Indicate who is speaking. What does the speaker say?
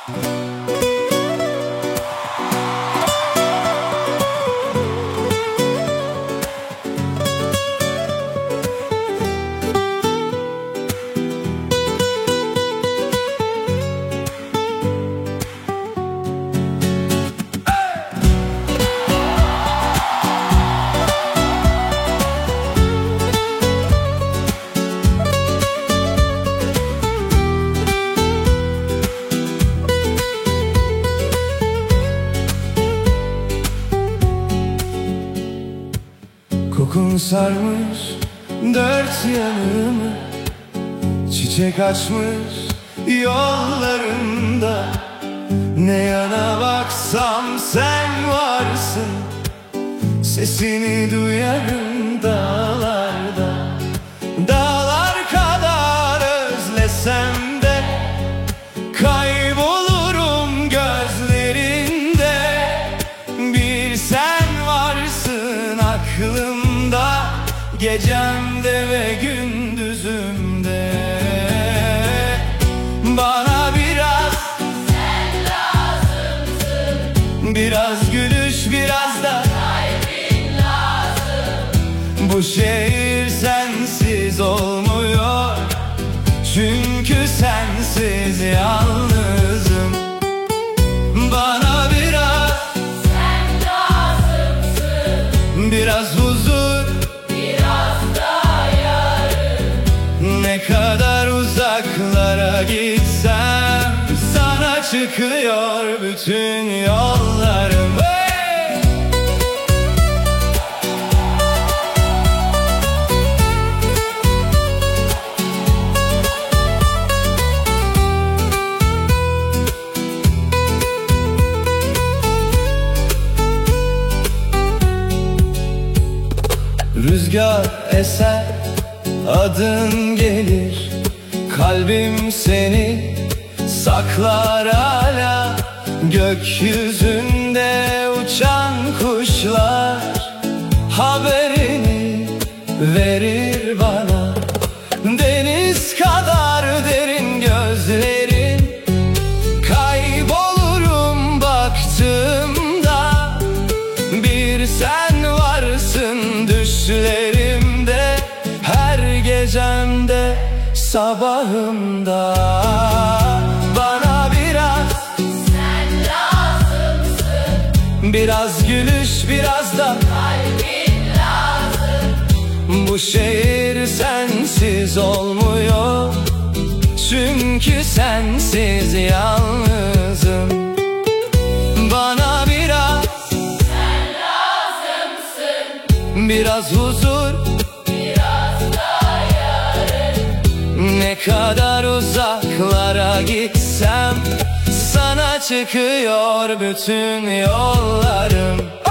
Speaker 1: Kokun sarmış dört yanımı, çiçek açmış yollarımda. Ne yana baksam sen varsın, sesini duyarım dağlarda. Dağlar kadar özlesem de kaybolurum gözlerinde. Bir sen varsın aklımda, gecemde ve gündüzümde. Bana biraz sen lazımsın, biraz gülüş, biraz da kalbin lazım. Bu şehir sensiz olmuyor, çünkü sensiz yalnızım. Bana biraz sen lazımsın, biraz huzur, biraz da yarın. Ne kadar uzaklara gitsem sana çıkıyor bütün yollarım. Rüzgar eser, adın gelir, kalbim seni saklar hala. Gökyüzünde uçan kuşlar haberini verir bana. Deniz kadar derin gözlerin, kaybolurum baktığımda. Bir sen varsın düşlerimde, her gecemde, sabahımda. Bana biraz sen lazımsın, biraz gülüş, biraz da kalbin lazım. Bu şehir sensiz olmuyor, çünkü sensiz yalnızım. Bana biraz sen lazımsın, biraz huzur, biraz da yarın. Ne kadar uzaklara gitsem sana çıkıyor bütün yollarım.